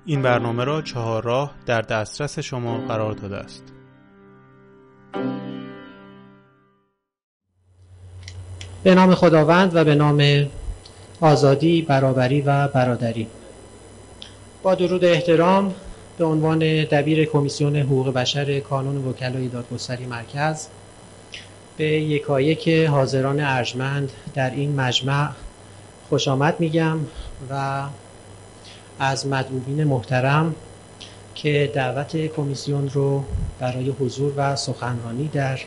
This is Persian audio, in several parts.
این برنامه را 4 راه در دسترس شما قرار داده است. به نام خداوند و به نام آزادی، برابری و برادری. با درود و احترام به عنوان دبیر کمیسیون حقوق بشر کانون وکلای دادگستری مرکز به یکایک حاضران ارجمند در این مجمع خوش آمد میگم و از مدعوین محترم که دعوت کمیسیون رو برای حضور و سخنرانی در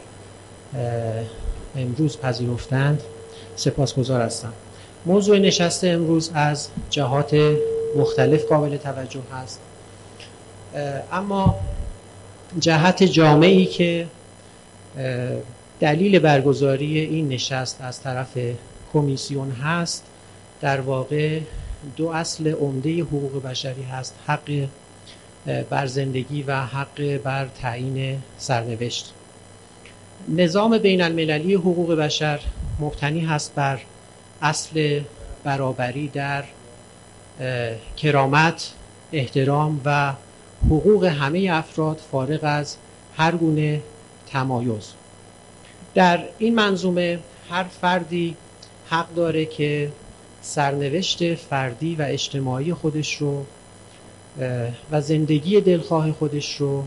امروز پذیرفتند سپاسگزار هستم. موضوع نشست امروز از جهات مختلف قابل توجه هست، اما جهت جامعی که دلیل برگزاری این نشست از طرف کمیسیون هست در واقع دو اصل عمده حقوق بشری هست: حق بر زندگی و حق بر تعیین سرنوشت. نظام بین المللی حقوق بشر مبتنی هست بر اصل برابری در کرامت، احترام و حقوق همه افراد فارغ از هر گونه تمایز. در این منظومه هر فردی حق داره که سرنوشت فردی و اجتماعی خودش رو و زندگی دلخواه خودش رو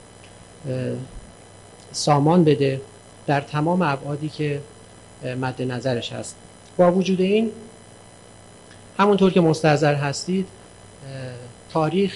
سامان بده در تمام ابعادی که مد نظرش هست. با وجود این، همونطور که مستحضر هستید، تاریخ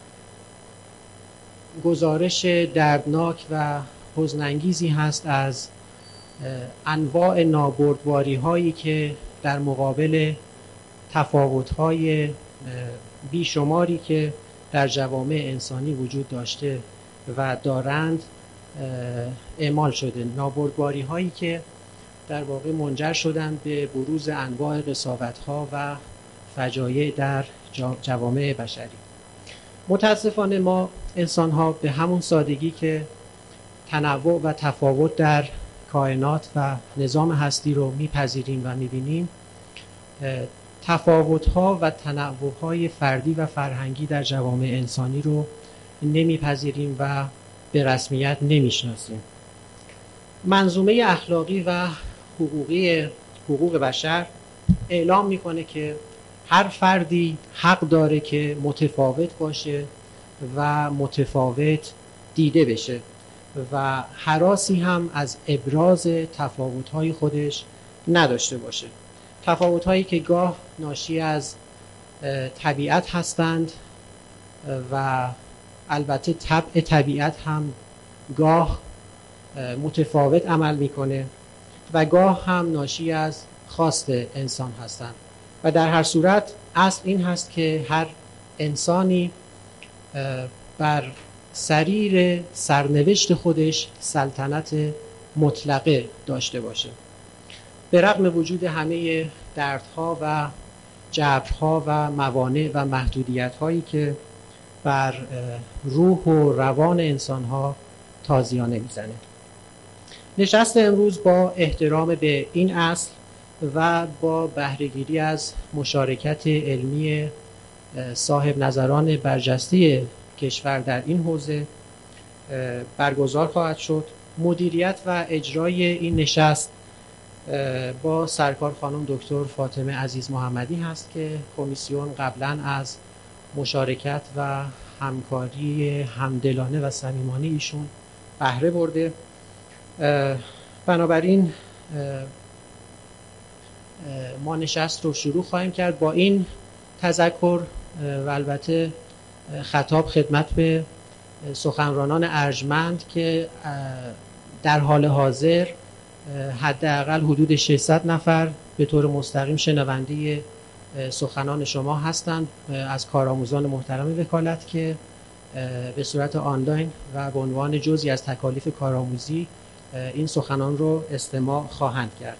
گزارش دردناک و حزن‌انگیزی هست از انواع نابردباری هایی که در مقابل تفاوت های بیشماری که در جوامع انسانی وجود داشته و دارند اعمال شده. نابردباری هایی که در واقع منجر شدند به بروز انواع قساوت ها و فجایع در جوامع بشری. متاسفانه ما انسان ها به همون سادگی که تنوع و تفاوت در کائنات و نظام هستی رو میپذیریم و میبینیم، تفاوت‌ها و تنوع‌های فردی و فرهنگی در جوامع انسانی رو نمیپذیریم و به رسمیت نمیشناسیم. منظومه اخلاقی و حقوقی حقوق بشر اعلام میکنه که هر فردی حق داره که متفاوت باشه و متفاوت دیده بشه و هراسی هم از ابراز تفاوت‌های خودش نداشته باشه. تفاوت‌هایی که گاه ناشی از طبیعت هستند و البته طبع طبیعت هم گاه متفاوت عمل میکنه و گاه هم ناشی از خواست انسان هستند و در هر صورت اصل این هست که هر انسانی بر سریر سرنوشت خودش سلطنت مطلقه داشته باشه. به رغم وجود همه دردها و جبرها و موانع و محدودیت‌هایی که بر روح و روان انسان‌ها تازیانه میزنه. نشست امروز با احترام به این اصل و با بهره‌گیری از مشارکت علمی صاحب نظران برجسته کشور در این حوزه برگزار خواهد شد. مدیریت و اجرای این نشست با سرکار خانم دکتر فاطمه عزیز محمدی هست که کمیسیون قبلا از مشارکت و همکاری همدلانه و صمیمانه ایشون بهره برده. بنابراین ما نشست رو شروع خواهیم کرد با این تذکر و البته خطاب خدمت به سخنرانان ارجمند که در حال حاضر حداقل حدود 600 نفر به طور مستقیم شنونده سخنان شما هستند از کارآموزان محترم وکالت که به صورت آنلاین و به عنوان جزئی از تکالیف کارآموزی این سخنان رو استماع خواهند کرد.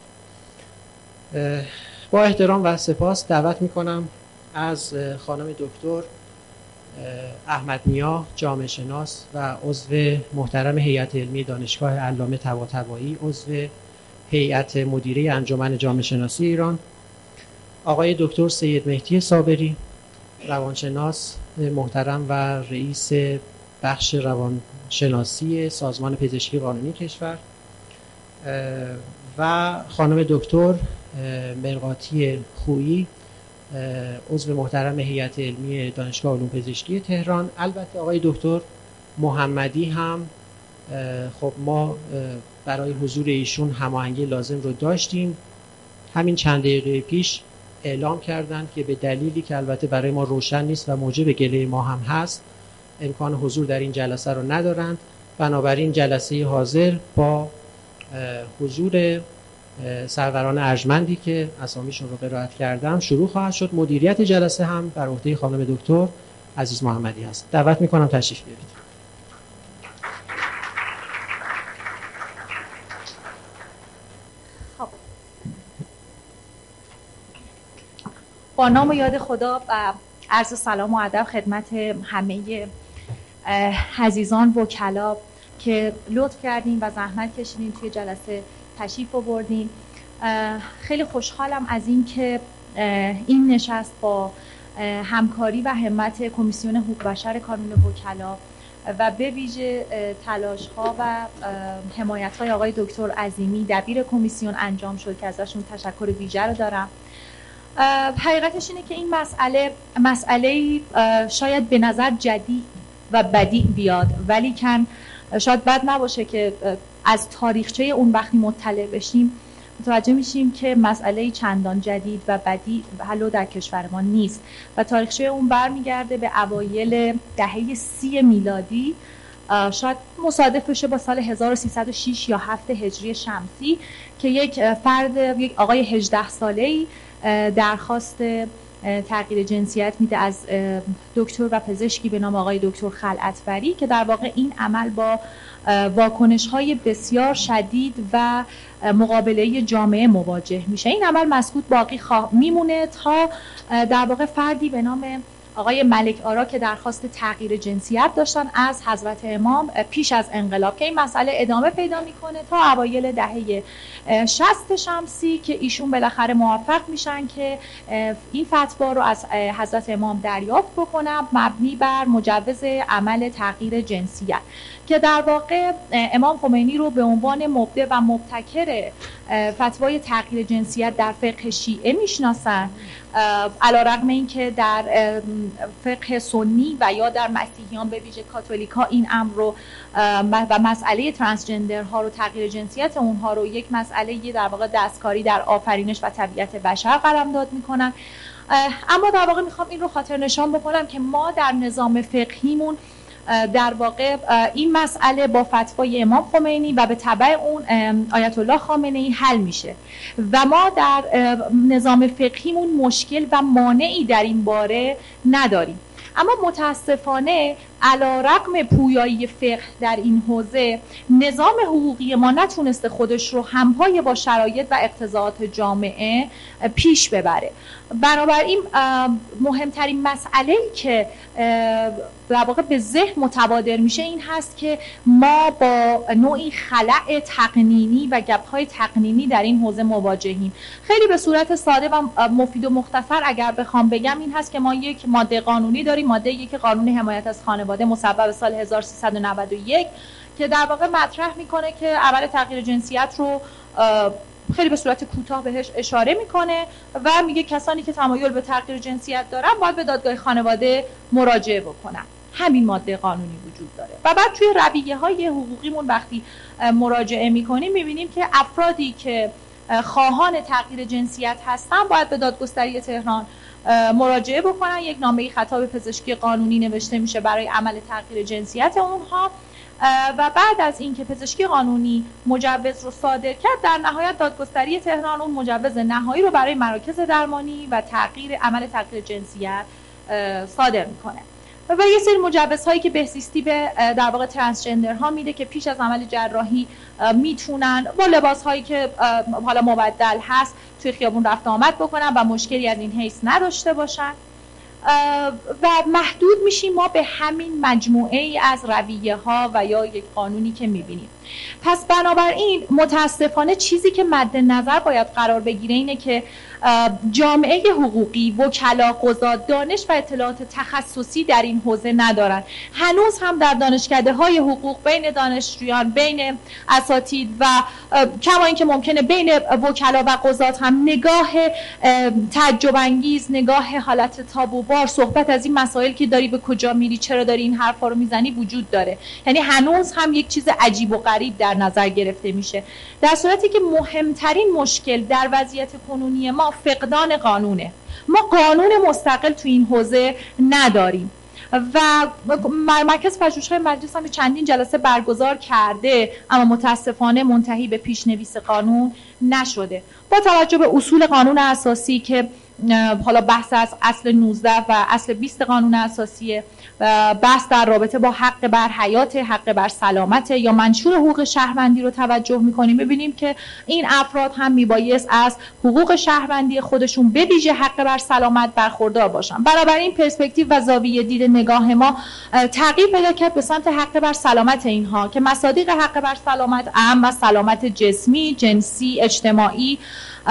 با احترام و سپاس دعوت می‌کنم از خانم دکتر احمد نیا، جامعه شناس و عضو محترم هیئت علمی دانشگاه علامه طباطبایی، عضو هیئت مدیره انجمن جامعه شناسی ایران، آقای دکتر سید مهدی صابری، روانشناس محترم و رئیس بخش روانشناسی سازمان پزشکی قانونی کشور و خانم دکتر مرقاتی خویی، عضو محترم هیئت علمی دانشگاه علوم پزشکی تهران. البته آقای دکتر محمدی هم خب ما برای حضور ایشون هماهنگی لازم رو داشتیم. همین چند دقیقه پیش اعلام کردند که به دلیلی که البته برای ما روشن نیست و موجب گله ما هم هست، امکان حضور در این جلسه رو ندارند. بنابراین جلسه حاضر با حضور سروران ارجمندی که اسامیشون رو قرائت کردم شروع خواهد شد. مدیریت جلسه هم بر عهده خانم دکتر عزیز محمدی هست. دعوت میکنم تشریف بیارید. با نام و یاد خدا و عرض سلام و ادب خدمت همه عزیزان وکلا که لطف کردین و زحمت کشیدین توی جلسه تشریف آوردین. خیلی خوشحالم از این که این نشست با همکاری و همت کمیسیون حقوق بشر کانون وکلا و به ویژه تلاش‌ها و حمایت‌های آقای دکتر عظیمی دبیر کمیسیون انجام شد که ازشون تشکر ویژه رو دارم. حقیقتش اینه که این مسئله شاید به نظر جدید و بدیع بیاد، ولی شاید بد نباشه که از تاریخچه اون وقتی مطلع بشیم متوجه میشیم که مسئله چندان جدید و بدیع حلو در کشور ما نیست و تاریخچه اون برمیگرده به اوایل دهه 30 میلادی، شاید مصادف بشه با سال 1306 یا 7 هجری شمسی که یک آقای 18 ساله‌ای درخواست تغییر جنسیت میده از دکتر و پزشکی به نام آقای دکتر خلعتبری که در واقع این عمل با واکنش‌های بسیار شدید و مقابله جامعه مواجه میشه. این عمل مسکوت باقی میمونه تا در واقع فردی به نام آقای ملک آرا که درخواست تغییر جنسیت داشتن از حضرت امام پیش از انقلاب که این مسئله ادامه پیدا میکنه تا اوایل دهه 60 شمسی که ایشون بالاخره موفق میشن که این فتوا رو از حضرت امام دریافت بکنن مبنی بر مجوز عمل تغییر جنسیت که در واقع امام خمینی رو به عنوان مبدع و مبتکر فتوای تغییر جنسیت در فقه شیعه میشناسن، علیرغم اینکه در فقه سنی و یا در مسیحیان به ویژه کاتولیکا این امر رو و مسئله ترانسجندرها رو تغییر جنسیت اونها رو یک مسئله در واقع دستکاری در آفرینش و طبیعت بشر قلمداد میکنن. اما در واقع میخوام این رو خاطر نشان بکنم که ما در نظام فقهیمون در واقع این مسئله با فتوای امام خمینی و به تبع اون آیت الله خامنه‌ای حل میشه و ما در نظام فقهیمون مشکل و مانعی در این باره نداریم. اما متاسفانه علیرغم پویایی فقه در این حوزه نظام حقوقی ما نتونسته خودش رو همپای با شرایط و اقتضاعات جامعه پیش ببره. بنابراین مهمترین مسئله‌ای که در واقع به ذهن متبادر میشه این هست که ما با نوعی خلأ تقنینی و گپ‌های تقنینی در این حوزه مواجهیم. خیلی به صورت ساده و مفید و مختصر اگر بخوام بگم این هست که ما یک ماده قانونی داریم، ماده 1 قانون حمایت از خانواده مصوب سال 1391 که در واقع مطرح میکنه که عمل تغییر جنسیت رو خیلی به صورت کوتاه بهش اشاره میکنه و میگه کسانی که تمایل به تغییر جنسیت دارن باید به دادگاه خانواده مراجعه بکنن. همین ماده قانونی وجود داره و بعد توی رویه‌های حقوقیمون وقتی مراجعه میکنیم میبینیم که افرادی که خواهان تغییر جنسیت هستن باید به دادگستری تهران مراجعه بکنن. یک نامه خطاب پزشکی قانونی نوشته میشه برای عمل تغییر جنسیت اونها و بعد از اینکه پزشکی قانونی مجوز رو صادر کرد در نهایت دادگستری تهران اون مجوز نهایی رو برای مراکز درمانی و عمل تغییر جنسیت صادر میکنه و یه سری مجوزهایی که بهزیستی به در واقع ترانسجندرها میده که پیش از عمل جراحی میتونن با لباسهایی که حالا مبدل هست توی خیابون رفت آمد بکنن و مشکلی از این حیث نداشته باشن و محدود میشیم ما به همین مجموعه ای از رویه ها و یا یک قانونی که میبینیم. پس بنابراین متاسفانه چیزی که مد نظر باید قرار بگیره اینه که جامعه حقوقی، وکلا، قضات دانش و اطلاعات تخصصی در این حوزه ندارن. هنوز هم در دانشکده‌های حقوق بین دانشجویان، بین اساتید و کما اینکه ممکنه بین وکلا و قضات هم نگاه تعجب انگیز، نگاه حالت تابوبار، صحبت از این مسائل که داری به کجا میری، چرا داری این حرفا رو میزنی وجود داره. یعنی هنوز هم یک چیز عجیب و غریب در نظر گرفته میشه، در صورتی که مهمترین مشکل در وضعیت کنونی ما فقدان قانونه. ما قانون مستقل تو این حوزه نداریم و مرکز پژوهش‌های مجلس هم چندین جلسه برگزار کرده، اما متاسفانه منتهی به پیشنویس قانون نشده. با توجه به اصول قانون اساسی که حالا بحث از اصل 19 و اصل 20 قانون اساسی، بحث در رابطه با حق بر حیات، حق بر سلامت یا منشور حقوق شهروندی رو توجه می‌کنیم، ببینیم که این افراد هم میبایست از حقوق شهروندی خودشون به ویژه حق بر سلامت برخوردار باشن. برابر این پرسپکتیو و زاویه دید نگاه ما تغییر پیدا کرد به سمت حق بر سلامت اینها که مصادیق حق بر سلامت اهم از سلامت جسمی، جنسی، اجتماعی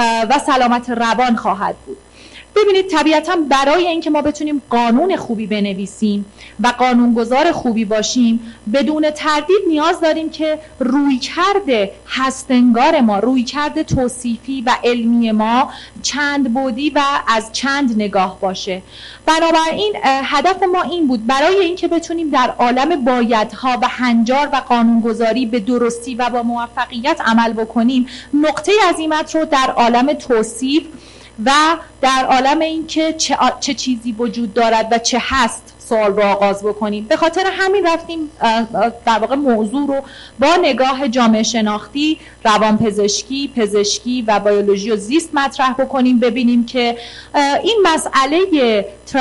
و سلامت روان خواهد بود. ببینید طبیعتاً برای اینکه ما بتونیم قانون خوبی بنویسیم و قانونگذار خوبی باشیم، بدون تردید نیاز داریم که رویکرد هستنگار ما، رویکرد توصیفی و علمی ما چند بعدی و از چند نگاه باشه. بنابراین هدف ما این بود برای اینکه بتونیم در عالم بایدها و هنجار و قانونگذاری به درستی و با موفقیت عمل بکنیم، نقطه عزیمت رو در عالم توصیف و در عالم این که چه چیزی وجود دارد و چه هست سوال رو آغاز بکنیم. به خاطر همین رفتیم در واقع موضوع رو با نگاه جامعه شناختی، روانپزشکی، پزشکی و بیولوژی و زیست مطرح بکنیم، ببینیم که این مسئله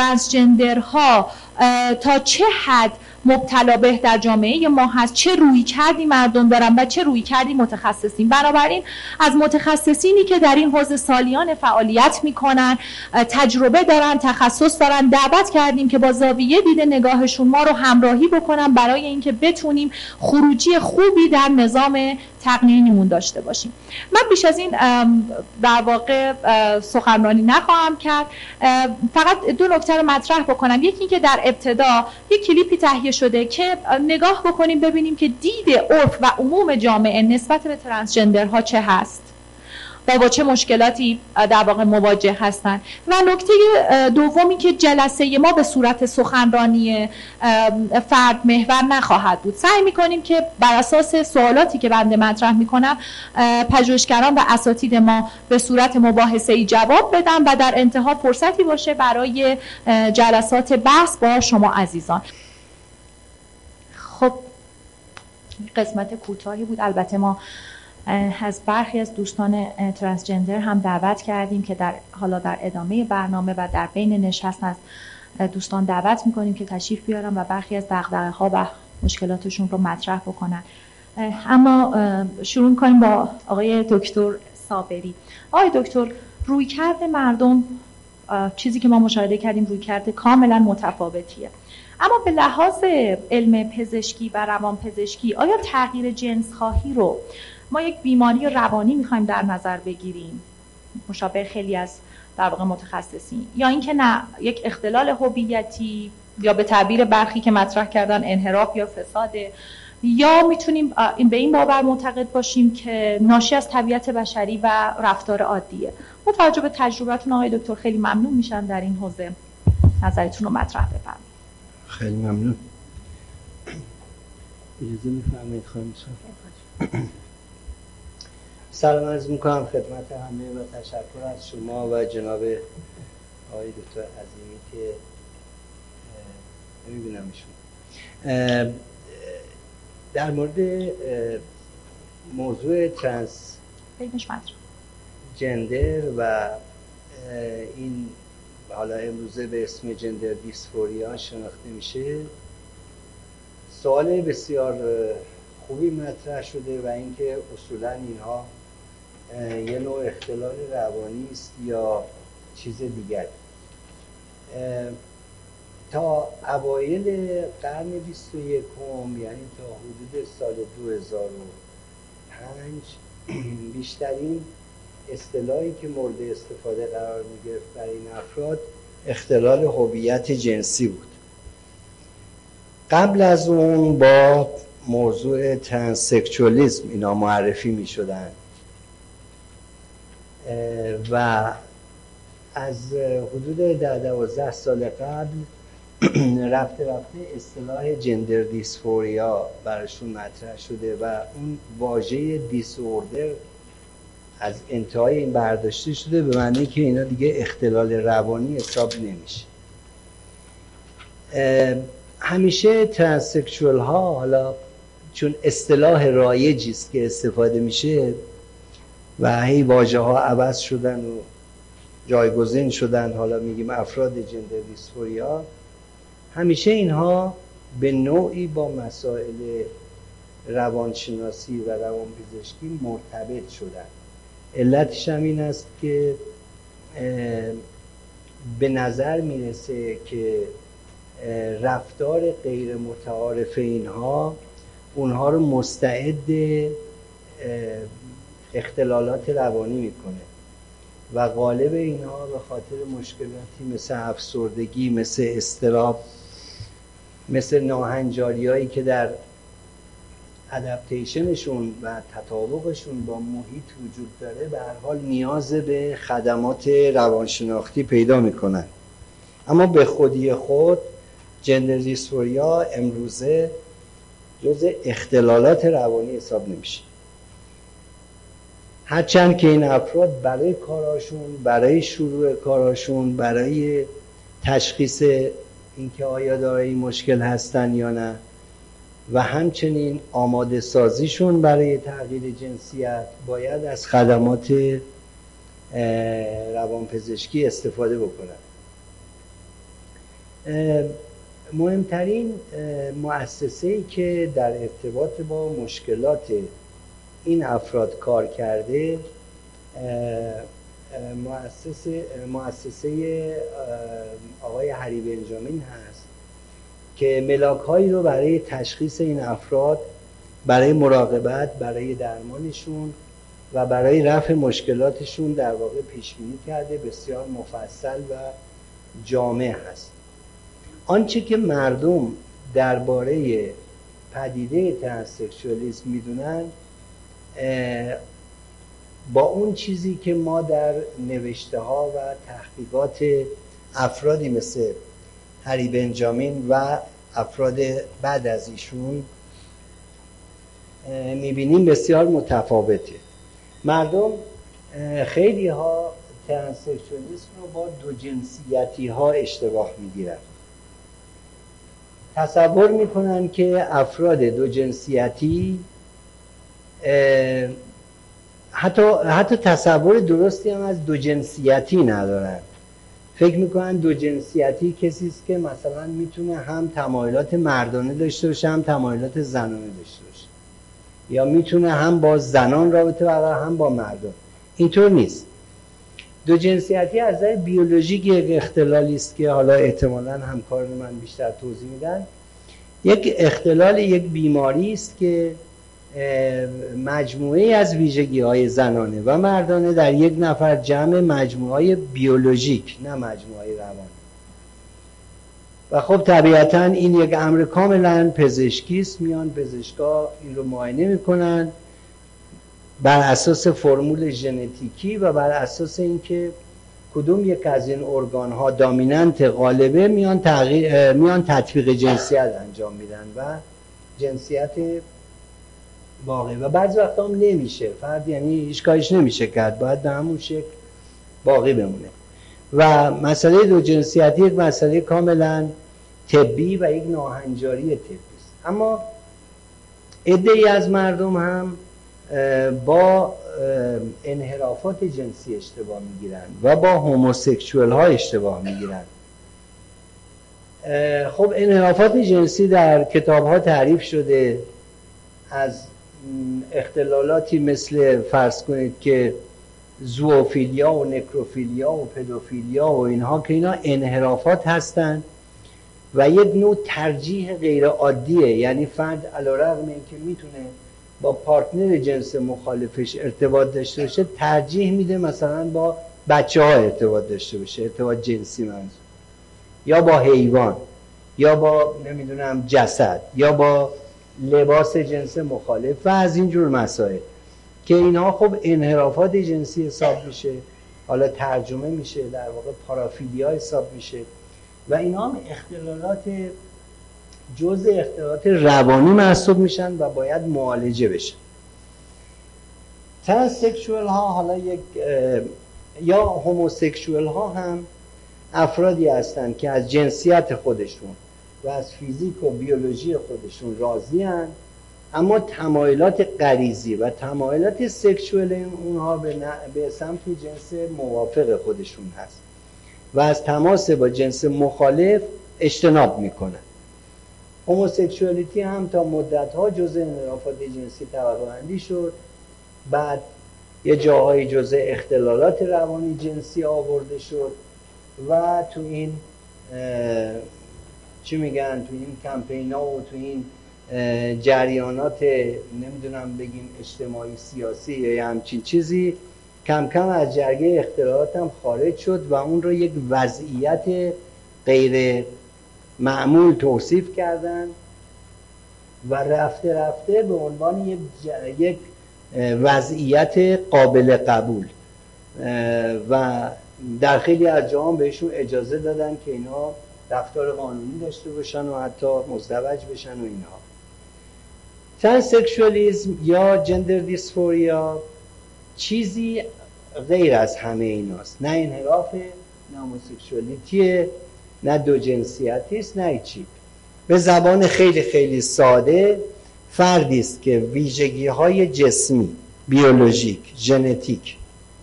ترانسجندرها تا چه حد مبتلا به در جامعه ما هست، چه روی کردی مردم دارن و چه روی کردی متخصصین. بنابراین از متخصصینی که در این حوزه سالیان فعالیت میکنن، تجربه دارن، تخصص دارن، دعوت کردیم که با زاویه دید نگاهشون ما رو همراهی بکنن برای اینکه بتونیم خروجی خوبی در نظام تقنینیمون داشته باشیم. من بیش از این در واقع سخنرانی نخواهم کرد، فقط دو نکته رو مطرح بکنم. یکی که در ابتدا یک کلیپی تهیه شده که نگاه بکنیم ببینیم که دید عرف و عموم جامعه نسبت به ترانسجندرها چه هست و با چه مشکلاتی در واقع مواجه هستن. و نکته دومی که جلسه ما به صورت سخنرانی فرد محور نخواهد بود. سعی می‌کنیم که بر اساس سوالاتی که بنده مطرح می‌کنم پژوهشگران و اساتید ما به صورت مباحثه‌ای جواب بدن و در انتها فرصتی باشه برای جلسات بحث با شما عزیزان. خب قسمت کوتاهی بود. البته ما از برخی از دوستان ترانسجندر هم دعوت کردیم که حالا در ادامه برنامه و در بین نشست از دوستان دعوت میکنیم که تشریف بیارن و برخی از دغدغه‌ها و مشکلاتشون رو مطرح بکنن. اما شروع کنیم با آقای دکتر صابری. آقای دکتر، رویکرد مردم، چیزی که ما مشاهده کردیم رویکرد کاملا متفاوتیه، اما به لحاظ علم پزشکی و روانپزشکی آیا تغییر جنس خواهی رو ما یک بیماری روانی میخوایم در نظر بگیریم مشابه خیلی از در واقع متخصصین، یا اینکه نه یک اختلال هویتی یا به تعبیر برخی که مطرح کردن انحراف یا فساده، یا میتونیم به این باور معتقد باشیم که ناشی از طبیعت بشری و رفتار عادیه؟ با توجه به تجربتون آقای دکتر خیلی ممنون میشم در این حوزه نظرتون رو مطرح بفرمایید. خیلی ممنون. اجازه میفرمایید خانم صاحب. سلام عرض میکنم خدمت همه و تشکر از شما و جناب آقای دکتر عظیمی که نمیبینم ایشون. در مورد موضوع ترانس جندر و این حالا امروزه به اسم جندر دیسفوریا شناخته میشه، سوال بسیار خوبی مطرح شده و اینکه اصولا اینها یه نوع اختلال روانی است یا چیز دیگر. تا اوایل قرن 21 یعنی تا حدود سال 2000 بیشترین اصطلاحی که مورد استفاده قرار می‌گرفت برای این افراد اختلال هویت جنسی بود. قبل از اون با موضوع ترانسکشوالیسم اینا معرفی می‌شدن و از حدود 12 سال قبل رفته اصطلاح جندر دیسفوریا براشون مطرح شده و اون واژه دیسوردر از انتهای این برداشته شده به معنی که اینا دیگه اختلال روانی حساب نمیشه. همیشه ترانسکشوال ها حالا چون اصطلاح رایجی است که استفاده میشه و هی واژه ها عوض شدن و جایگزین شدن، حالا میگیم افراد جندر دیسفوریا، همیشه اینها به نوعی با مسائل روانشناسی و روانپزشکی مرتبط شدن. علتش هم این است که به نظر میرسه که رفتار غیر متعارف اونها رو مستعد اختلالات روانی میکنه و غالب اینها به خاطر مشکلاتی مثل افسردگی، مثل اضطراب، مثل ناهنجاری‌هایی که در ادپتیشنشون و تطابقشون با محیط وجود داره به هر حال نیاز به خدمات روانشناختی پیدا میکنن. اما به خودی خود جندر دیسفوریا امروزه جزء اختلالات روانی حساب نمیشه، هرچند که این افراد برای کاراشون، برای شروع کاراشون، برای تشخیص اینکه آیا دارای مشکل هستن یا نه و همچنین آماده سازیشون برای تغییر جنسیت باید از خدمات روانپزشکی استفاده بکنن. مهمترین مؤسسه‌ای که در ارتباط با مشکلات این افراد کار کرده مؤسسه آقای هری بنجامین هست که ملاک‌هایی رو برای تشخیص این افراد، برای مراقبت، برای درمانشون و برای رفع مشکلاتشون در واقع پیش‌بینی کرده، بسیار مفصل و جامع هست. آنچه که مردم درباره پدیده ترانسکشوالیسم میدونن با اون چیزی که ما در نوشته ها و تحقیقات افرادی مثل هری بنجامین و افراد بعد از ایشون میبینیم بسیار متفاوته. مردم خیلی ها ترانسکشوالیسم رو با دو جنسیتی ها اشتباه میگیرن. تصور میکنن که افراد دو جنسیتی حتی تصور درستی هم از دو جنسیتی ندارن. فکر میکنن دو جنسیتی کسی است که مثلا میتونه هم تمایلات مردانه داشته باشه هم تمایلات زنانه داشته باشه، یا میتونه هم با زنان رابطه برقرار هم با مردان. اینطور نیست. دو جنسیتی از نظر بیولوژیک یک اختلالی است که حالا احتمالاً همکاران من بیشتر توضیح میدن. یک اختلال، یک بیماری است که مجموعه از ویژگی‌های زنانه و مردانه در یک نفر جمع مجموعه بیولوژیک، نه مجموعه روانی. و خب طبیعتاً این یک امر کاملاً پزشکی است. میان پزشکا این رو معاینه میکنن بر اساس فرمول ژنتیکی و بر اساس اینکه کدوم یک از این ارگان ها دامیننت غالبه میان تطبیق جنسیت انجام میدن و جنسیت باقی. و بعضی وقتا هم نمیشه، فرد یعنی هیچ کارش نمیشه کرد، باید به همون شکل باقی بمونه. و مسئله دو جنسیتی یک مسئله کاملا طبی و یک ناهنجاری طبی است. اما عده‌ای از مردم هم با انحرافات جنسی اشتباه میگیرن و با هوموسکسوال ها اشتباه میگیرن. خب انحرافات جنسی در کتاب ها تعریف شده از اختلالاتی مثل فرض کنید که زووفیلیا و نکروفیلیا و پدوفیلیا و اینها که اینا انحرافات هستند و یک نوع ترجیح غیر عادیه. یعنی فرد علیرغم اینکه میتونه با پارتنر جنس مخالفش ارتباط داشته باشه ترجیح میده مثلا با بچه ها ارتباط داشته باشه، ارتباط جنسی منظور، یا با حیوان، یا با نمیدونم جسد، یا با لباس جنس مخالف و از اینجور مسائل که اینها خب انحرافات جنسی حساب میشه، حالا ترجمه میشه در واقع پارافیلیا حساب میشه و اینها هم اختلالات جزء اختلالات روانی محسوب میشن و باید معالجه بشن. ترانسکشوال ها حالا یا هوموسکشوال ها هم افرادی هستند که از جنسیت خودشون و از فیزیک و بیولوژی خودشون راضی هستند، اما تمایلات غریزی و تمایلات سکشوال اونها به سمت جنس موافق خودشون هست و از تماس با جنس مخالف اجتناب میکنن. هوموسکشوالیتی هم تا مدت‌ها جزء انحرافات جنسی طبقه بندی شد، بعد یه جاهای جزء اختلالات روانی جنسی آورده شد و تو این چی میگن، تو این کمپینا و تو این جریانات نمیدونم بگیم اجتماعی سیاسی یا همچین چیزی کم کم از جرگه اختلالات هم خارج شد و اون رو یک وضعیت غیر معمول توصیف کردن و رفته رفته به عنوان یک وضعیت قابل قبول و در خیلی از جاها بهشون اجازه دادن که اینا رفتار قانونی داشته باشن و حتی مزدوج بشن و اینها. ترانسکشوالیسم یا جندر دیسفوریا چیزی غیر از همه ایناست، نه انحراف، نه هوموسکشوالیتیه، نه دو جنسیتی است، نه چی. به زبان خیلی خیلی ساده فردی است که ویژگی‌های جسمی، بیولوژیک، ژنتیک،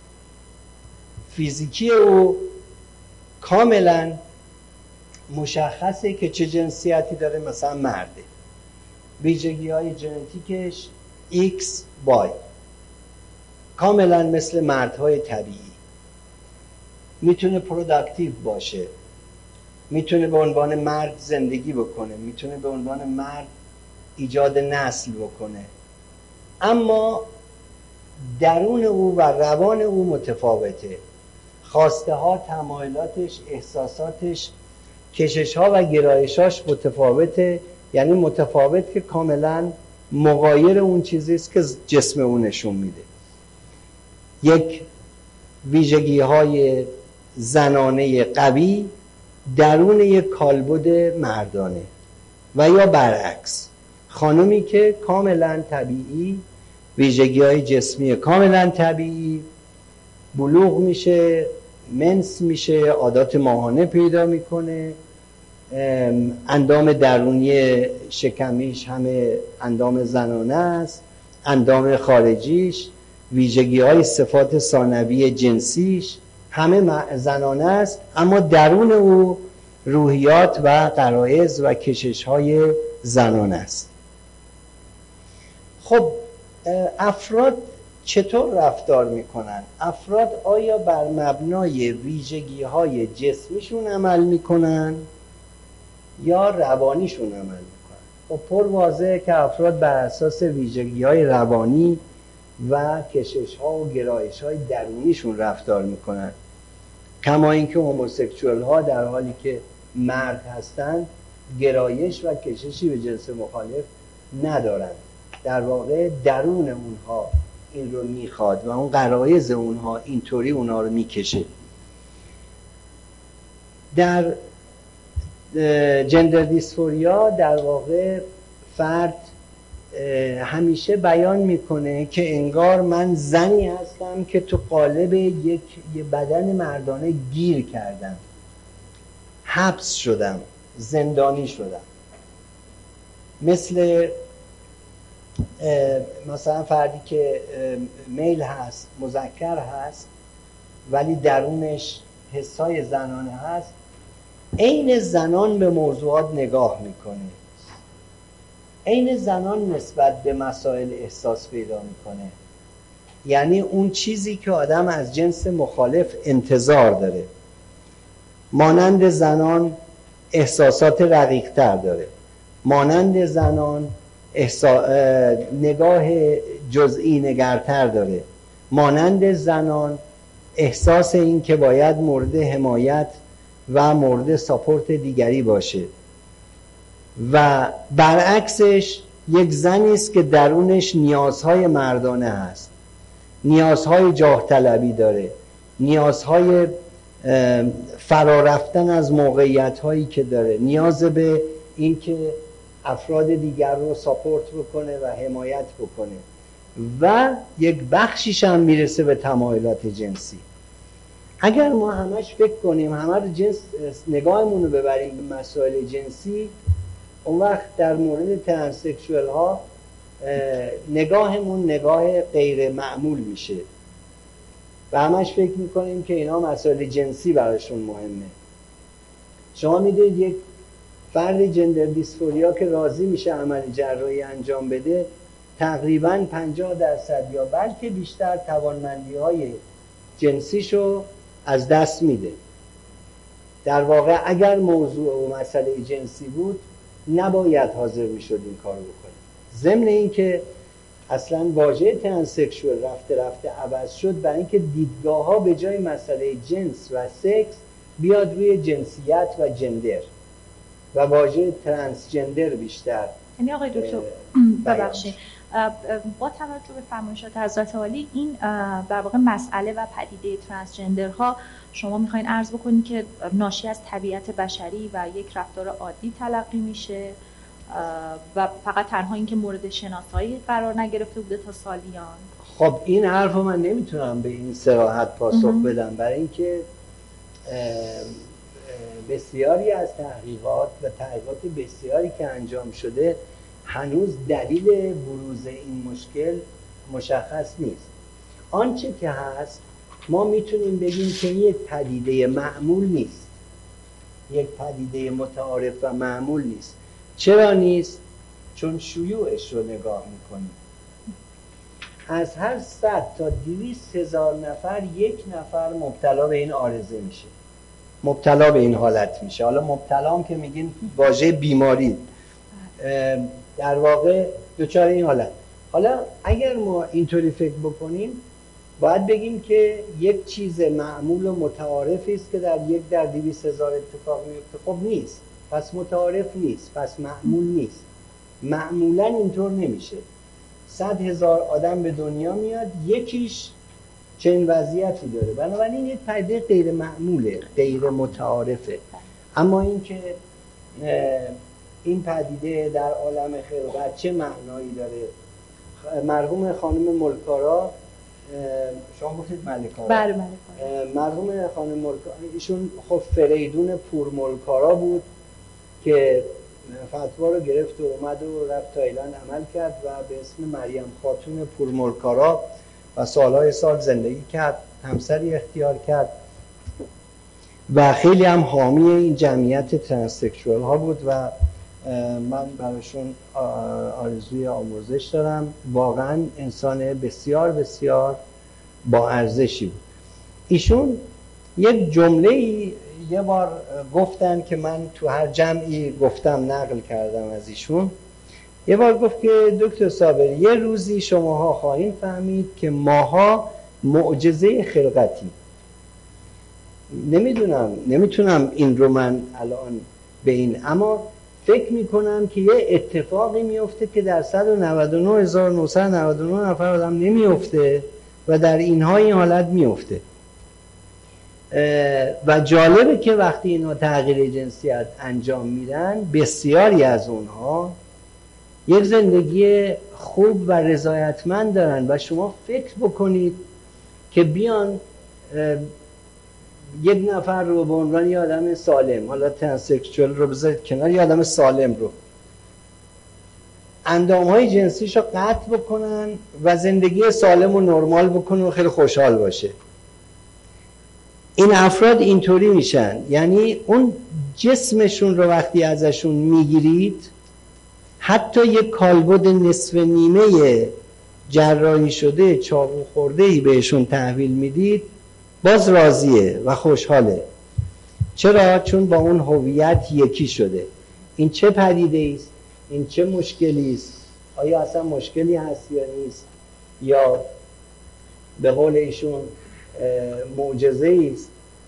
فیزیکی او کاملا مشخصه که چه جنسیتی داره، مثلا مرده، ویژگی‌های ژنتیکش X Y، کاملا مثل مردهای طبیعی، میتونه پروداکتیو باشه، میتونه به عنوان مرد زندگی بکنه، میتونه به عنوان مرد ایجاد نسل بکنه، اما درون او و روان او متفاوته، خواسته ها، تمایلاتش، احساساتش، کشش ها و گرایشاش متفاوته، یعنی متفاوت که کاملا مغایر اون چیزی است که جسم اون نشون میده. یک ویژگی های زنانه قوی درون یک کالبد مردانه و یا برعکس، خانمی که کاملا طبیعی، ویژگی های جسمی کاملا طبیعی، بلوغ میشه، منس میشه، عادات ماهانه پیدا میکنه، اندام درونی شکمیش همه اندام زنانه است، اندام خارجیش، ویژگی های صفات ثانوی جنسیش همه زنانه است، اما درون او روحیات و غرایز و کشش های زنانه است. خب افراد چطور رفتار میکنن؟ افراد آیا بر مبنای ویژگی های جسمیشون عمل میکنن یا روانیشون عمل میکنن؟ خب پر واضحه که افراد بر اساس ویژگی های روانی و کشش ها و گرایش های درونیشون رفتار میکنن، کما اینکه هوموسکسوال ها در حالی که مرد هستند گرایش و کششی به جنس مخالف ندارند، در واقع درون اونها این رو میخواد و اون غرایز اونها اینطوری اونها رو میکشه. در جندر دیسفوریا در واقع فرد همیشه بیان میکنه که انگار من زنی هستم که تو قالب یک بدن مردانه گیر کردم، حبس شدم، زندانی شدم. مثلا فردی که میل هست، مذکر هست ولی درونش حسای زنانه هست، عین زنان به موضوعات نگاه میکنه، عین زنان نسبت به مسائل احساس پیدا میکنه، یعنی اون چیزی که آدم از جنس مخالف انتظار داره. مانند زنان احساسات رقیق‌تر داره، مانند زنان نگاه جزئی نگرتر داره. مانند زنان احساس این که باید مورد حمایت و مورد ساپورت دیگری باشه و برعکسش یک زنی است که درونش نیازهای مردانه هست، نیازهای جاه طلبی داره، نیازهای فرارفتن از موقعیت هایی که داره، نیاز به این که افراد دیگر رو ساپورت بکنه و حمایت بکنه و یک بخشیش هم میرسه به تمایلات جنسی. اگر ما همش فکر کنیم، همه رو نگاهمون رو ببریم به مسائل جنسی، اون وقت در مورد ترانسکشوال ها نگاهمون نگاه غیر معمول میشه و همش فکر میکنیم که اینا مسائل جنسی براشون مهمه. شما میدونید یک فرد جندر دیسفوریا که راضی میشه عمل جراحی انجام بده تقریباً 50% یا بلکه بیشتر توانمندی های جنسیشو از دست میده. در واقع اگر موضوع و مسئله جنسی بود نباید حاضر میشد این کارو بکنه. ضمن این که اصلا واژه ترانسکشوال رفته عوض شد برای اینکه دیدگاه ها به جای مسئله جنس و سکس بیاد روی جنسیت و جندر و واژه ترانسجندر بیشتر. یعنی آقای دکتر ببخشید، با توجه به فرمایشات حضرت عالی، این در واقع مسئله و پدیده ترانسجندرها شما میخواین عرض بکنید که ناشی از طبیعت بشری و یک رفتار عادی تلقی میشه و فقط تنها این که مورد شناسایی قرار نگرفته بوده تا سالیان؟ خب این حرفو من نمیتونم به این صراحت پاسخ بدم، برای اینکه بسیاری از تحقیقات و تحقیقات بسیاری که انجام شده هنوز دلیل بروز این مشکل مشخص نیست. آنچه که هست ما میتونیم بگیم که یک پدیده معمول نیست، یک پدیده متعارف و معمول نیست. چرا نیست؟ چون شیوعش رو نگاه میکنیم. از هر 100 تا 200,000 نفر یک نفر مبتلا به این عارضه میشه، مبتلا به این حالت میشه. حالا مبتلا هم که میگین واژه بیماری، در واقع دچار این حالت. حالا اگر ما اینطوری فکر بکنیم باید بگیم که یک چیز معمول و متعارفی است که در 1 در 200,000 اتفاق میفته. خب نیست، پس متعارف نیست، پس معمول نیست. معمولا اینطور نمیشه. 100,000 آدم به دنیا میاد، یکیش چنین وضعیتی داره. بنابراین یک پدیده غیر معموله، غیر متعارفه. اما این که این پدیده در عالم خلقت چه معنایی داره، مرحوم خانم ملکارا، شما گفتید ملکارا؟ بله ملکارا. مرحوم خانم ملکارا ایشون خب فریدون پور ملکارا بود که فتوا رو گرفت و اومد و رفت تایلند عمل کرد و به اسم مریم خاتون پور ملکارا و سالهای سال زندگی کرد، همسری اختیار کرد و خیلی هم حامی این جمعیت ترانسکشوال ها بود و من براشون آرزوی آموزش دارم. واقعا انسان بسیار بسیار با ارزشی بود. ایشون یک جمله یه بار گفتن که من تو هر جمعی گفتم، نقل کردم از ایشون. یه بار گفت که دکتر صابری یه روزی شماها خواهید فهمید که ماها معجزه خلقتی. نمیتونم این رو من الان به این، اما فکر میکنم که یه اتفاقی میفته که در 199,999 نفر آدم نمیفته و در اینها این حالت میفته. و جالبه که وقتی اینها تغییر جنسیت انجام میدن بسیاری از اونها یک زندگی خوب و رضایتمند دارن و شما فکر بکنید که بیان یک نفر رو به عنوان یه آدم سالم، حالا ترانسکشوال رو بذارید کنار، یه آدم سالم رو اندامهای جنسیش رو قطع بکنن و زندگی سالم و نرمال بکنن و خیلی خوشحال باشه. این افراد اینطوری میشن، یعنی اون جسمشون رو وقتی ازشون میگیرید، حتی یک کالبد نصف نیمه جراحی شده چاقو خورده‌ای بهشون تحویل میدید، باز راضیه و خوشحاله. چرا؟ چون با اون هویت یکی شده. این چه پدیده است؟ این چه مشکلی است آیا اصلا مشکلی هست یا نیست، یا به قول ایشون معجزه است.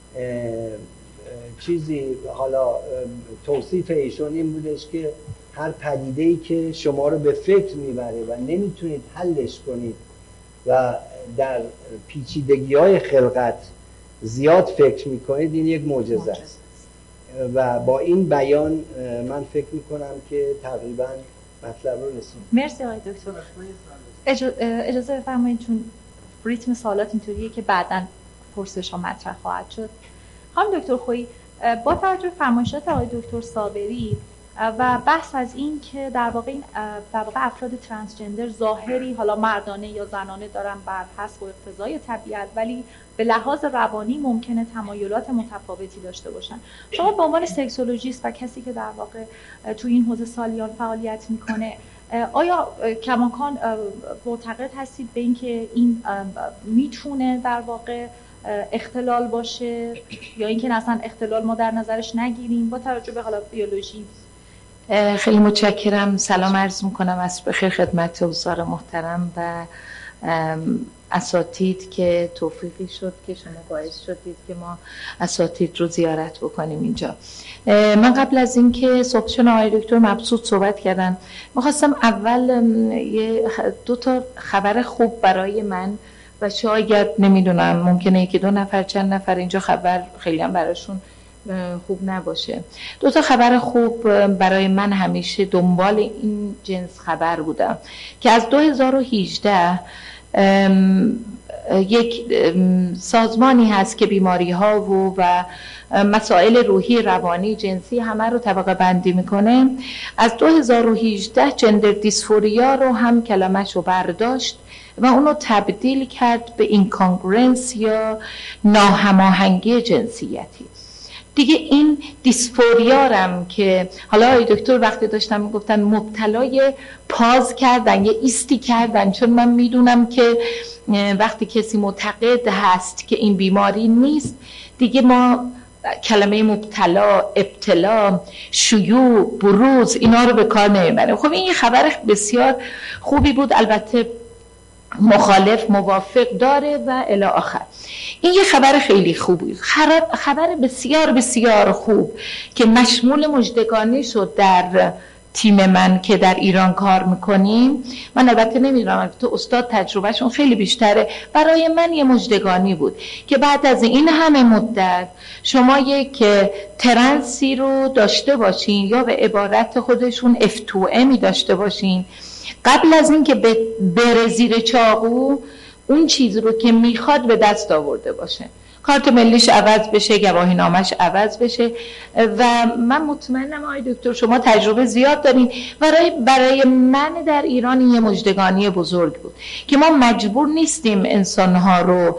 چیزی حالا توصیف ایشون این بودش که هر پدیده‌ای که شما رو به فکر میبره و نمیتونید حلش کنید و در پیچیدگی‌های خلقت زیاد فکر میکنید، این یک معجزه است. و با این بیان من فکر میکنم که تقریبا مطلب رو رسوندم. مرسی آقای دکتر. اجازه بفرمایید چون ریتم سوالات اینطوریه که بعداً پرسش‌ها مطرح خواهد شد. خانم دکتر خویی، با توجه به فرمایشات آقای دکتر صابری و بحث از این که در واقع افراد ترنسجندر ظاهری حالا مردانه یا زنانه دارن بر حسب و اقتضای طبیعت، ولی به لحاظ روانی ممکنه تمایلات متفاوتی داشته باشن. شما به عنوان سکسولوژیست و کسی که در واقع تو این حوزه سالیان فعالیت میکنه، آیا کماکان معتقد هستید به اینکه این میتونه در واقع اختلال باشه یا اینکه اصلا اختلال ما در نظرش نگیریم با توجه به حالا بیولوژی؟ خیلی متشکرم. سلام عرض میکنم از بخیر خدمت حضار محترم و اساتید که توفیقی شد که شما باعث شدید که ما اساتید رو زیارت بکنیم اینجا. من قبل از اینکه صحبتشون آقای دکتر مبسوط صحبت کردن، میخواستم اول دو تا خبر خوب برای من و شاید نمیدونم ممکنه یکی دو نفر چند نفر اینجا خبر خیلی هم براشون خوب نباشه. دو تا خبر خوب برای من، همیشه دنبال این جنس خبر بودم که از 2018 یک سازمانی هست که بیماری ها و مسائل روحی، روانی، جنسی همه رو طبقه بندی میکنه. از 2018 جندر دیسفوریا رو هم کلمش رو برداشت و اونو تبدیل کرد به اینکانگرنس یا ناهماهنگی جنسیتی. دیگه این دیسفوریارم که حالا آقای دکتر وقتی داشتم میگفتن مبتلای پاز کردن یا ایستی کردن، چون من میدونم که وقتی کسی معتقد هست که این بیماری نیست، دیگه ما کلمه مبتلا، ابتلا، شیوع، بروز اینا رو به کار نمیبریم. خب این یه خبر بسیار خوبی بود، البته مخالف موافق داره و الی آخر. این یه خبر خیلی خوبی، خبر بسیار بسیار خوب که مشمول مژدگانی شد در تیم من که در ایران کار میکنیم. من البته نمیدونم، تو استاد تجربهشون خیلی بیشتره، برای من یه مژدگانی بود که بعد از این همه مدت شما یک ترنسی رو داشته باشین یا به عبارت خودشون F2M داشته باشین، قبل از این که بره زیر چاقو اون چیز رو که میخواد به دست آورده باشه، کارت ملیش عوض بشه، گواهی نامش عوض بشه. و من مطمئنم آقای دکتر شما تجربه زیاد دارین. برای من در ایران یه مژدگانی بزرگ بود که ما مجبور نیستیم انسانها رو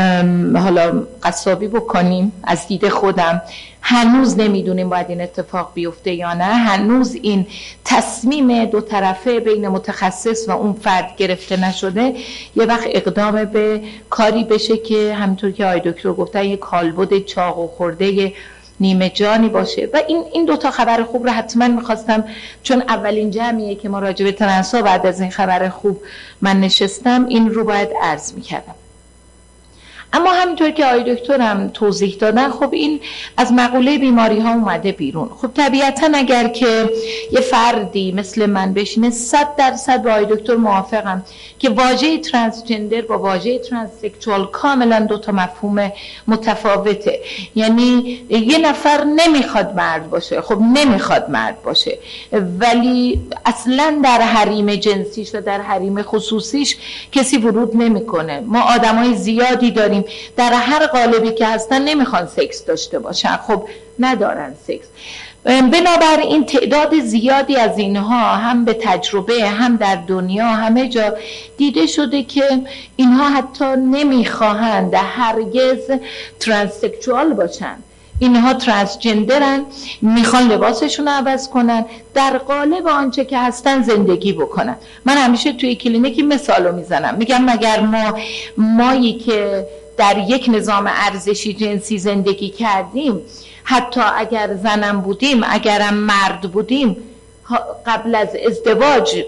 حالا قصابی بکنیم. از دید خودم هنوز نمیدونیم باید این اتفاق بیفته یا نه، هنوز این تصمیم دو طرفه بین متخصص و اون فرد گرفته نشده. یه وقت اقدام به کاری بشه که همونطور که آقای دکتر گفتن یه کالبد چاقو خورده نیمه جانی باشه. و این دو تا خبر خوب رو حتما میخواستم، چون اولین جمعیه که ما راجع به ترنس‌ها بعد از این خبر خوب من نشستم، این رو باید عرض میکردم. اما همینطور که آقای دکترم توضیح دادن، خب این از مقوله بیماری ها اومده بیرون. خب طبیعتا اگر که یه فردی مثل من بشینه 100% با آقای دکتر موافقم که واژه ترنسجندر با واژه ترنسسکشوال کاملا دو تا مفهوم متفاوته. یعنی یه نفر نمیخواد مرد باشه، خب نمیخواد مرد باشه، ولی اصلا در حریم جنسیش و در حریم خصوصیش کسی ورود نمیکنه. ما آدمای زیادی داریم در هر قالبی که هستن نمیخوان سکس داشته باشن، خب ندارن سکس. بنابراین تعداد زیادی از اینها هم به تجربه هم در دنیا همه جا دیده شده که اینها حتی نمیخواهند هرگز ترنسسکشوال باشن، اینها ترنسجندرن، میخوان لباسشون رو عوض کنن، در قالب آنچه که هستن زندگی بکنن. من همیشه توی کلینیکی مثالو میزنم، میگم مگر مایی که در یک نظام ارزشی جنسی زندگی کردیم، حتی اگر زنم بودیم، اگرم مرد بودیم، قبل از ازدواج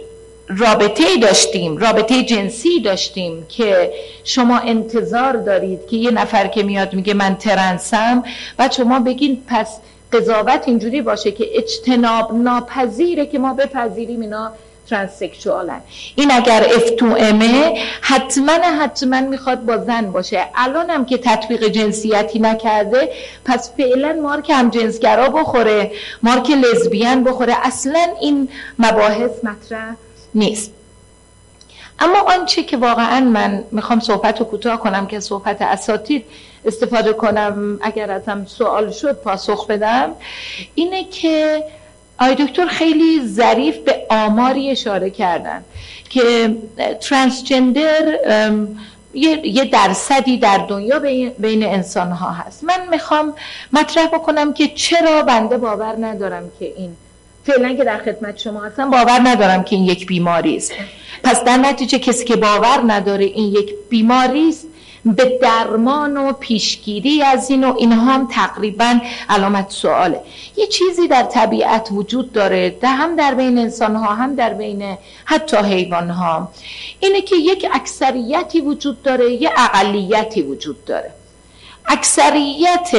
رابطه جنسی داشتیم که شما انتظار دارید که یه نفر که میاد میگه من ترنسم و شما بگین پس قضاوت اینجوری باشه که اجتناب ناپذیره که ما بپذیریم اینا ترانسکشوالن. این اگر افتومه حتما میخواد با زن باشه. الان هم که تطبیق جنسیتی نکرده پس فعلا مارک هم جنسگرا بخوره، مارک لزبیان بخوره، اصلا این مباحث مطرح نیست. اما آنچه که واقعا من میخوام صحبت رو کوتاه کنم که صحبت اساتید استفاده کنم، اگر ازم سوال شد پاسخ بدم، اینه که آقای دکتر خیلی ظریف به آماری اشاره کردن که ترانسجندر یه درصدی در دنیا بین انسان ها هست. من میخوام مطرح بکنم که چرا بنده باور ندارم که این فعلا که در خدمت شما هستم باور ندارم که این یک بیماری است. پس در نتیجه کسی که باور نداره این یک بیماری است، به درمان و پیشگیری از این و اینها هم تقریبا علامت سواله. یه چیزی در طبیعت وجود داره، هم در بین انسان ها هم در بین حتی حیوان ها، اینه که یک اکثریتی وجود داره، یه اقلیتی وجود داره. اکثریت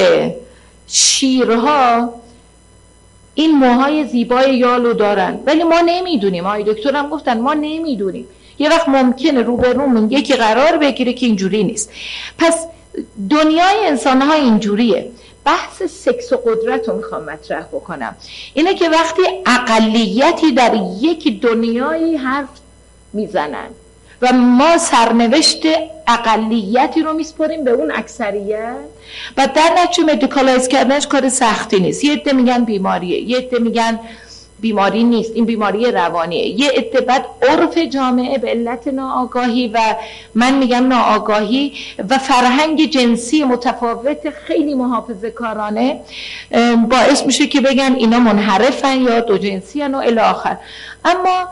شیرها این موهای زیبای یالو دارن ولی ما نمیدونیم. آقای دکتر هم گفتن ما نمیدونیم. یه وقت ممکنه روبرومون یکی قرار بگیره که اینجوری نیست. پس دنیای انسان‌ها اینجوریه. بحث سکس و قدرت رو میخوام مطرح بکنم. اینه که وقتی اقلیتی در یک دنیایی حرف میزنن و ما سرنوشت اقلیتی رو میسپاریم به اون اکثریت و در نتیجه مدیکالایز کردنش کار سختی نیست. یه عده میگن بیماریه، یه عده میگن بیماری نیست، این بیماری روانیه، یه عده بعد عرف جامعه به علت ناآگاهی و من میگم ناآگاهی و فرهنگ جنسی متفاوت خیلی محافظه‌کارانه باعث میشه که بگن اینا منحرفن یا دو جنسی هن و الی آخر. اما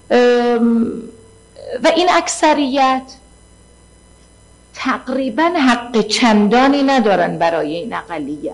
و این اکثریت تقریبا حق چندانی ندارن برای این اقلیت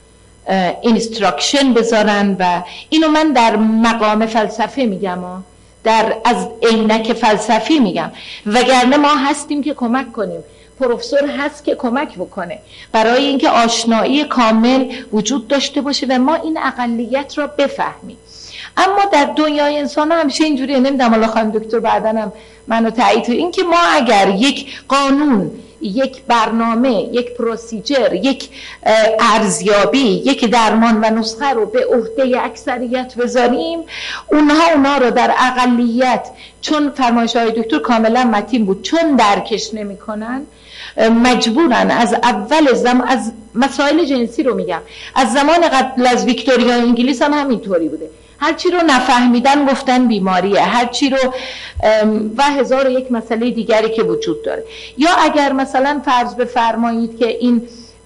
اینستراکشن بذارن و اینو من در مقام فلسفه میگم از عینک فلسفی میگم، وگرنه ما هستیم که کمک کنیم، پروفسور هست که کمک بکنه برای اینکه آشنایی کامل وجود داشته باشه و ما این اقلیت را بفهمیم. اما در دنیای انسان ها همیشه اینجوریه. نمیدونم حالا خانم دکتر بعدنم منو تایید، این که ما اگر یک قانون، یک برنامه، یک پروسیجر، یک ارزیابی، یک درمان و نسخه رو به عهده اکثریت بذاریم، اونها رو در اقلیت، چون فرمایش های دکتر کاملا متین بود، چون درکش نمی کنن، مجبورن از اول از مسائل جنسی رو میگم، از زمان قبل از ویکتوریا انگلیس هم همینطوری بوده. هرچی رو نفهمیدن گفتن بیماریه، هرچی رو و هزار و یک مسئله دیگری که وجود داره. یا اگر مثلا فرض بفرمایید که این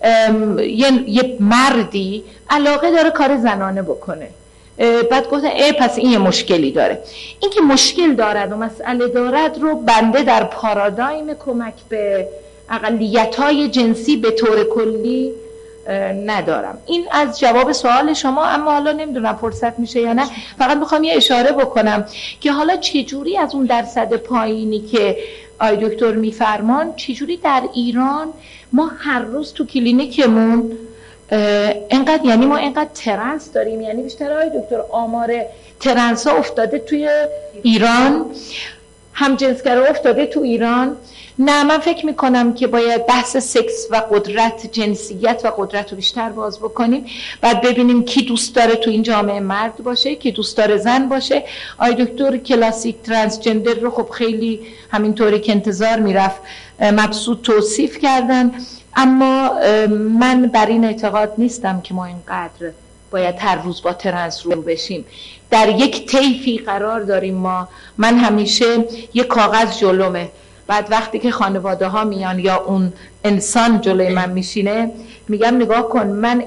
یه مردی علاقه داره کار زنانه بکنه، بعد گفتن پس این یه مشکلی داره. این که مشکل دارد و مسئله دارد رو بنده در پارادایم کمک به اقلیت‌های جنسی به طور کلی ندارم. این از جواب سوال شما. اما حالا نمیدونم فرصت میشه یا نه، فقط میخوام یه اشاره بکنم که حالا چجوری از اون درصد پایینی که آی دکتر میفرمان، چجوری در ایران ما هر روز تو کلینیکمون انقدر، یعنی ما انقدر ترنس داریم، یعنی بیشتر آی دکتر آمار ترنس ها افتاده توی ایران، هم جنسگرا افتاده تو ایران. نه، من فکر میکنم که باید بحث سکس و قدرت، جنسیت و قدرت رو بیشتر باز بکنیم. بعد ببینیم کی دوست داره تو این جامعه مرد باشه، کی دوست داره زن باشه. آی دکتر کلاسیک ترانسجندر رو خب خیلی همینطوری که انتظار میرفت مبسوط توصیف کردن، اما من بر این اعتقاد نیستم که ما اینقدر باید هر روز با ترنس رو بشیم. در یک طیفی قرار داریم ما. من همیشه یک کاغذ جلومه، بعد وقتی که خانواده ها میان یا اون انسان جلوی من میشینه، میگم نگاه کن، من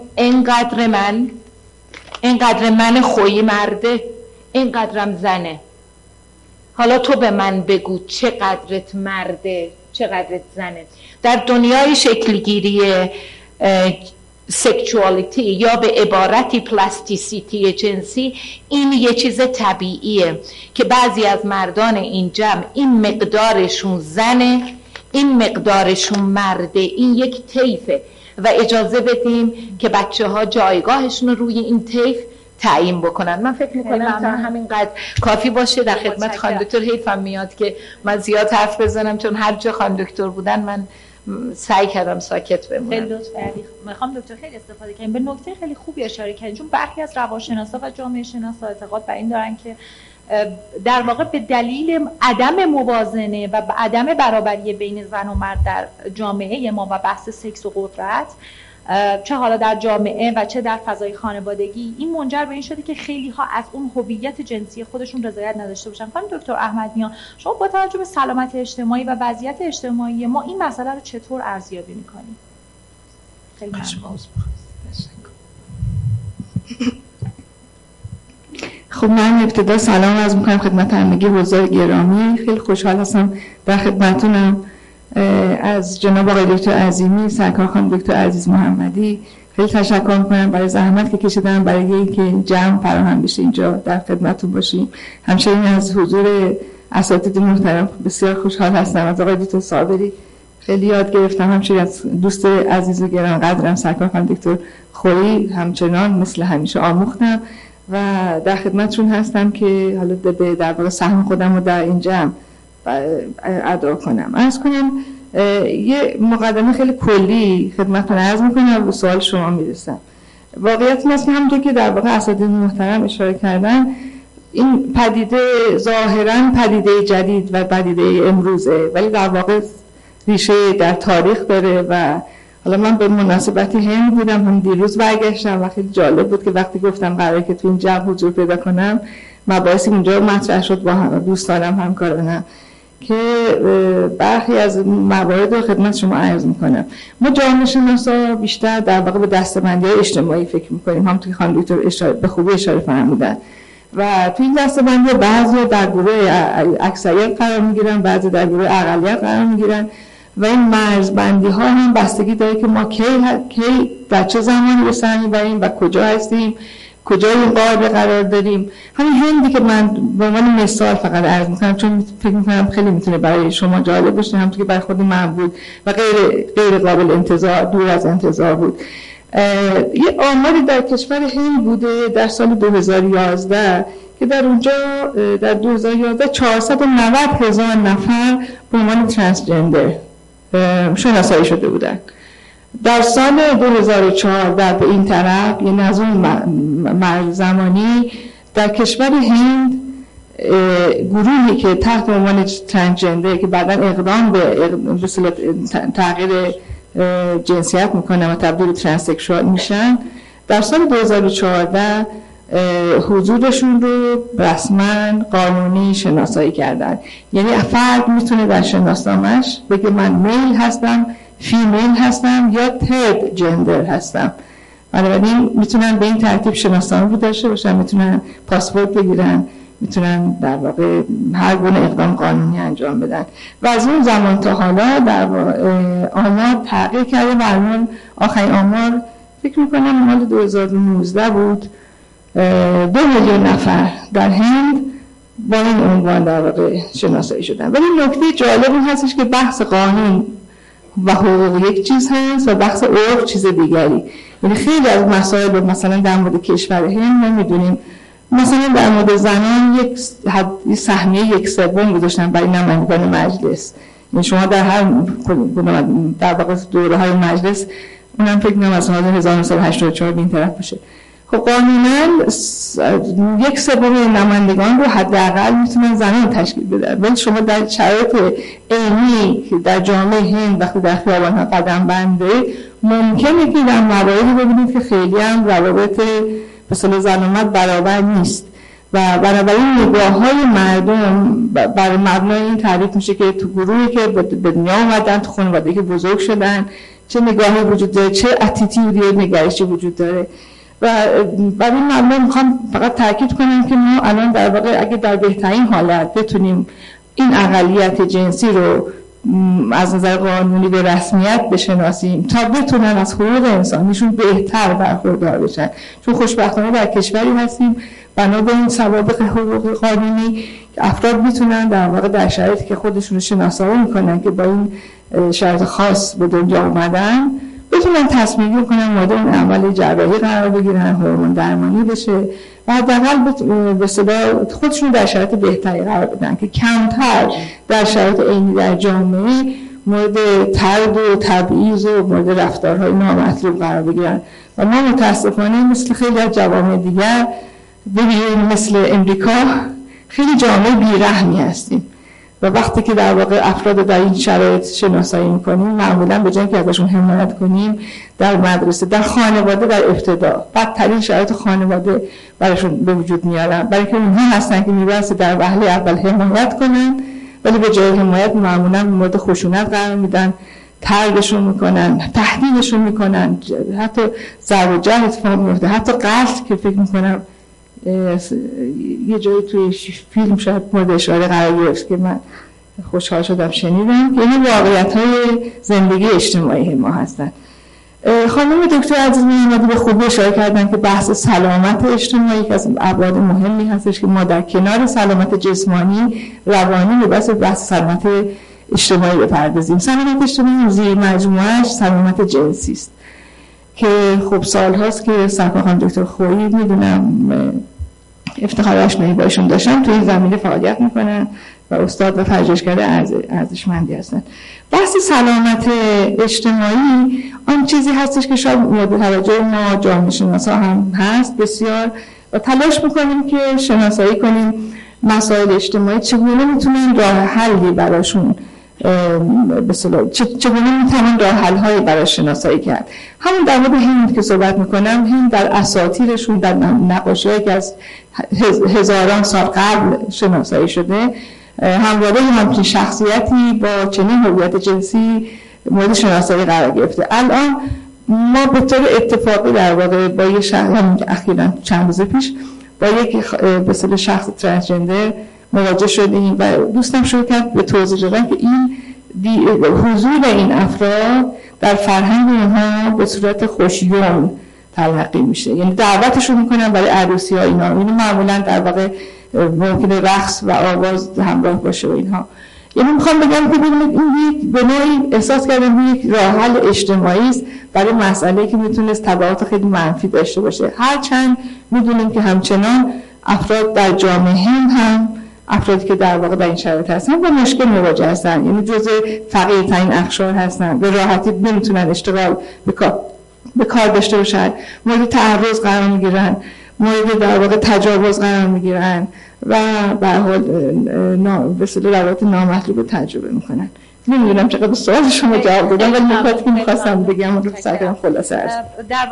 اینقدر من خویی مرده، اینقدرم زنه. حالا تو به من بگو چقدرت مرده، چقدرت زنه. در دنیای شکلگیری سکشوالیتی یا به عبارتی پلاستیسیتی جنسی، این یه چیز طبیعیه که بعضی از مردان این جمع این مقدارشون زنه، این مقدارشون مرده، این یک طیفه و اجازه بدیم که بچه ها جایگاهشون رو روی این طیف تعیین بکنن. من فکر میکنم تا همینقدر کافی باشه. در خدمت خانم دکتر حیفم میاد که من زیاد حرف بزنم، چون هر جا خانم دکتر بودن من سعی کردم ساکت بمونم. خیلی لطف کردید. میخوام دکتر خیلی استفاده کنیم. به نکته خیلی خوبی اشاره کردین، چون برخی از روانشناسا و جامعه شناسا اعتقاد بر این دارن که در واقع به دلیل عدم موازنه و عدم برابری بین زن و مرد در جامعه ما و بحث سکس و قدرت، چه حالا در جامعه و چه در فضای خانوادگی، این منجر به این شده که خیلی ها از اون هویت جنسی خودشون رضایت نداشته باشن. خانم دکتر احمدیان، شما با توجه به سلامت اجتماعی و وضعیت اجتماعی ما این مسئله رو چطور ارزیابی می‌کنید؟ خیلی ممنون. خب من ابتدا سلام عرض می‌کنم خدمت همگی حضار گرامی. خیلی خوشحال هستم در خدمتتونم. از جناب آقای دکتر عظیمی، سرکار خانم دکتر عزیز محمدی خیلی تشکر می‌کنم برای زحمت که کشیدن برای اینکه جمع فراهم بشه اینجا در خدمتتون باشیم. همچنین از حضور اساتید محترم بسیار خوشحال هستم. از آقای دکتر صابری خیلی یاد گرفتم، همچنین از دوست عزیز و گرانقدرم سرکار خانم دکتر خوری همچنان مثل همیشه آموختم و در خدمتشون هستم که حالا در واقع سهم خودم رو در این جمع ادا کنم. عرض کنم یه مقدمه خیلی کلی خدمتتون عرض میکنم و به سوال شما میرسم. واقعیت این است که همونطور که در واقع اساتید محترم اشاره کردن، این پدیده ظاهراً پدیده جدید و پدیده امروزه، ولی در واقع ریشه در تاریخ داره و حالا من به مناسبت هند بودم، هم دیروز برگشتم و خیلی جالب بود که وقتی گفتم قراره که تو این جمع حضور پیدا کنم، مباحثی اونجا مطرح شد با دوستانم همکارانم که برخی از موارد رو خدمت شما عرض میکنم. ما جامعه شناسا بیشتر در واقع به دسته‌بندی‌های اجتماعی فکر میکنیم، همونطور که خانم دکتر به خوبی اشاره فرمودن، و توی این دسته‌بندی بعضی در گروه اکثریت قرار میگیرن، بعضی در گروه اقلیت قرار میگیرن و این مرزبندی ها هم بستگی داره که ما کی در چه زمانی به سر میبریم و کجا هستیم، کجا این قاعده قرار داریم. همین هندی که من به عنوان مثال فقط عرض میکنم، چون فکر میکنم خیلی میتونه برای شما جالب باشه، همونطور که برای خود من بود و غیر قابل انتظار، دور از انتظار بود. یه آماری در کشور هند بوده در سال 2011 که در اونجا در 2011 490,000 نفر به عنوان ترانسجندر شناسایی شده بودن. در سال 2014 به این طرف، یعنی از اون مرز زمانی، در کشور هند گروهی که تحت عنوان ترانسجندر که بعداً اقدام به تغییر جنسیت میکنن و تبدیل به ترانسکشوال میشن، در سال 2014 حضورشون رو رسما قانونی شناسایی کردن. یعنی فرد میتونه در شناسنامه‌اش بگه من میل هستم، فیمیل هستم یا ترد جندر هستم. بنابراین میتونن به این ترتیب شناسنامه رو داشته باشن، میتونن پاسپورت بگیرن، میتونن در واقع هر گونه اقدام قانونی انجام بدن. و از اون زمان تا حالا در آمار تغییر کرده و الان آخرین آمار فکر میکنم مال 2019 بود، 2 میلیون نفر در هند با این عنوان در واقع شناسایی شدن. ولی نکته جالب این هستش که بحث قانون و حقوق یک چیز هست و بحث عرف چیز دیگری. یعنی خیلی از مسائل مثلا در مورد کشور هند نمیدونیم، مثلا در مورد زنان یک سهمیه 1/3 گذاشتن برای نمایندگان مجلس. یعنی شما در هر در واقع دوره‌های مجلس، اونم فکر کنم از سال 1984 به این طرف باشه، خب قانونا 1/3 نمایندگان رو حداقل میتونن زنان تشکیل بدن. ولی شما در شرایط عینی که در جامعه هند وقتی در خیابان‌ها قدم بنده، ممکنه که در مواردی ببینید که خیلی هم روابط به اصطلاح زن و مرد برابر نیست و بنابراین نگاه‌های مردم بر مبنای این تعریف میشه که تو گروهی که به دنیا اومدن، تو خانواده‌ای که بزرگ شدن، چه نگاهی وجود داره، چه اتیتیودی نگرشی وجود داره. و برای این مبنا میخوام فقط تاکید کنم که ما الان در واقع اگه در بهترین حالت بتونیم این اقلیت جنسی رو از نظر قانونی به رسمیت بشناسیم تا بتونن از حقوق انسانیشون بهتر برخوردار بشن. چون خوشبختانه در کشوری هستیم بنا به این سوابق حقوق قانونی افراد میتونن در واقع در شرایطی که خودشون رو شناسایی میکنن که با این شرایط خاص به دنیا اومدن بتونن تصمیم گیری کنن مورد اون عمل جراحی قرار بگیرن، هورمون درمانی بشه و حداقل به اصطلاح خودشون در شرایط بهتری قرار بدن که کمتر در شرایط عینی در جامعه مورد طرد و تبعیض و مورد رفتارهای نامطلوب قرار بگیرن. و ما متاسفانه مثل خیلی از جوامع دیگر ببینیم مثل امریکا خیلی جامعه بیرحمی هستیم و وقتی که در واقع افراد در این شرایط شناسایی میکنیم معمولا به جای اینکه ازشون حمایت کنیم در مدرسه، در خانواده، در ابتدا بدترین شرایط خانواده براشون به وجود میارن، برای که اونها هستن که میبایستی در وهله اول حمایت کنن ولی به جای حمایت معمولا مورد خشونت قرار میدن، طردشون میکنن، تهدیدشون میکنن، حتی ضرب و جرح اتفاق میفته، حتی قتل که فکر میکنم یه جایی توی فیلم شاید مورد اشاره قرار گرفت که من خوشحال شدم شنیدم که این واقعیت‌های زندگی اجتماعی ما هستن. خانم دکتر عزیز محمدی به خوبی اشاره کردن که بحث سلامت اجتماعی که از ابعاد مهمی هستش که ما در کنار سلامت جسمانی روانی به بحث سلامت اجتماعی بپردازیم. سلامت اجتماعی زیر مجموعهش سلامت جنسی است که خب سال هاست که سرکار خانم دکتر خویی میدونم افتخار آشنایی باشون داشتم توی این زمینه فعالیت میکنن و استاد و پژوهشگر ارزشمندی هستن. بحث سلامت اجتماعی آن چیزی هستش که شاید مورد توجه ما جامعه شناسا هم هست بسیار و تلاش میکنیم که شناسایی کنیم مسائل اجتماعی چگونه میتونن راه حلی براشون چگونه میتونن راه حل هایی برای شناسایی کرد. همون در مورد هند که صحبت میکنم، هند در اساطیرشون در نقاشی‌هایی که از هزاران سال قبل شناسایی شده همواره همچین شخصیتی با چنین هویت جنسی مورد شناسایی قرار گرفته. الان ما به طور اتفاقی در واقع با یه شخص اخیراً چند روز پیش با یک به اصطلاح شخص ترنسجندر مواجه شدیم و دوستم شروع کرد به توضیح دادن که این حضور این افراد در فرهنگ اونها به صورت خوشیوم تلقی میشه، یعنی دعوتشون میکنن برای عروسی ها اینا، یعنی معمولا در واقع ممکنه رقص و آواز همراه باشه و اینها. یعنی میخوام بگم که ببینید این به نوعی احساس کردم یک راه حل اجتماعی است برای مسئله‌ای که میتونست تبعات خیلی منفی داشته باشه، هرچند میدونیم که همچنان افراد در جامعه هم افرادی که در واقع در این شرایط هستن با مشکل مواجه هستن، یعنی جزء فقیرترین اقشار هستن، به راحتی نمیتونن اشتغال به کار داشته باشن، مورد تعرض قرار میگیرن، مورد در واقع تجاوز قرار میگیرن و به هر حال به اصطلاح روابط نامطلوب تجربه میکنن. نمیدونم چقدر سوال شما جواب دادم ولی نکاتی که میخواستم بگم رو سعی کردم خلاصه ارز